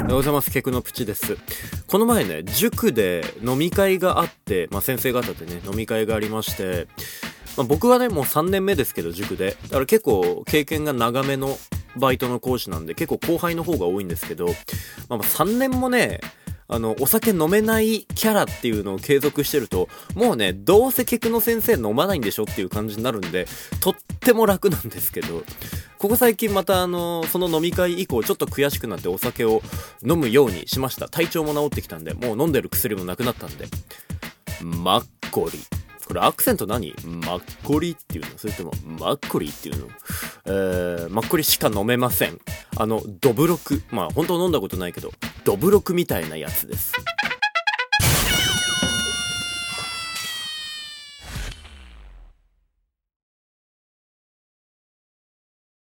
おはようございます。ケクのプチです。この前ね、塾で飲み会があって、先生方でね、飲み会がありまして、僕はね、もう3年目ですけど、塾で。だから結構経験が長めのバイトの講師なんで、結構後輩の方が多いんですけど、3年もね、お酒飲めないキャラっていうのを継続してると、もうね、どうせケクの先生飲まないんでしょっていう感じになるんで、とっても楽なんですけど、ここ最近またその飲み会以降ちょっと悔しくなってお酒を飲むようにしました。体調も治ってきたんで、もう飲んでる薬もなくなったんで。マッコリ。これアクセント何？マッコリっていうの？それともマッコリっていうの？マッコリしか飲めません。ドブロク。本当飲んだことないけど、ドブロクみたいなやつです。